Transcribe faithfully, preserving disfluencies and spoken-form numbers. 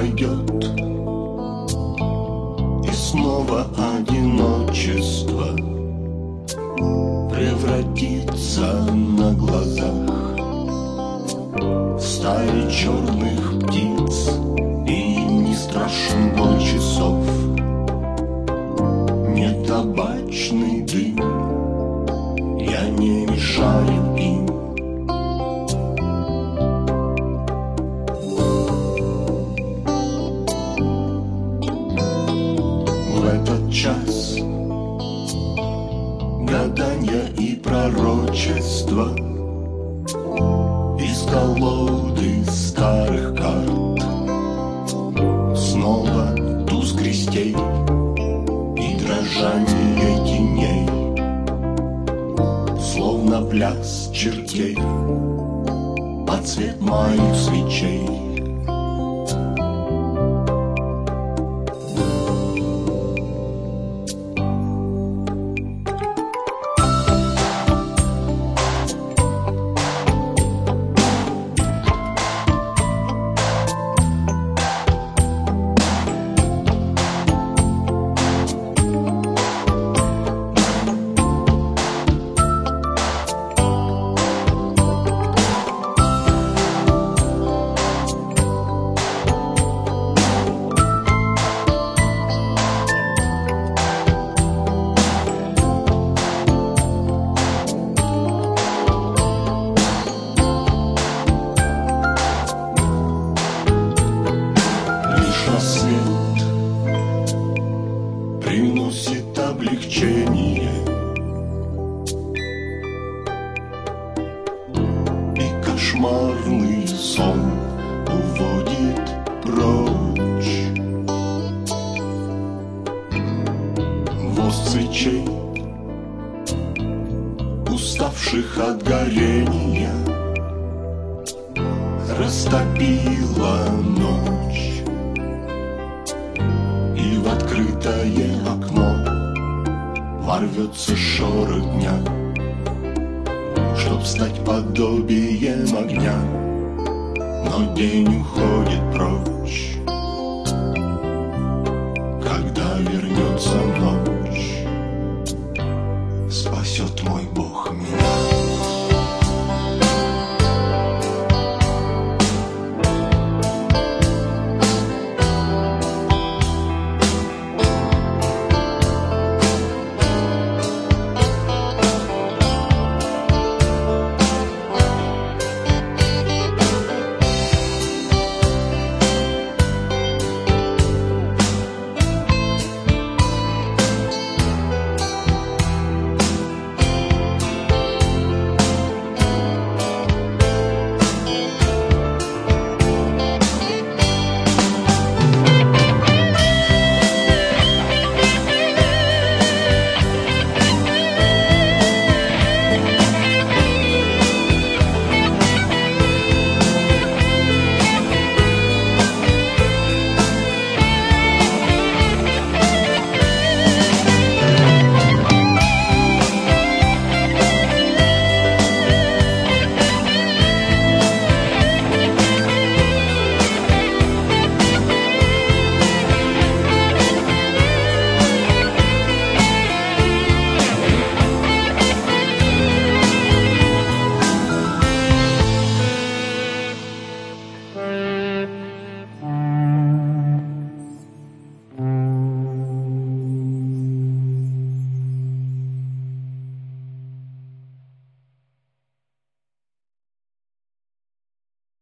пройдет, и снова одиночество превратится на глазах в стаи черных птиц, и не страшен бой часов, не табачный дым, я не мешаю им. В этот час гаданья и пророчества из колоды старых карт, снова туз крестей и дрожание теней, словно пляс чертей под цвет моих свечей. Рассвет приносит облегчение, и кошмарный сон уводит прочь. Воз свечей, уставших от горения, растопила ночь, и в открытое окно ворвется шорох дня, чтоб стать подобием огня. Но день уходит прочь, когда вернется ночь, спасет мой Бог меня.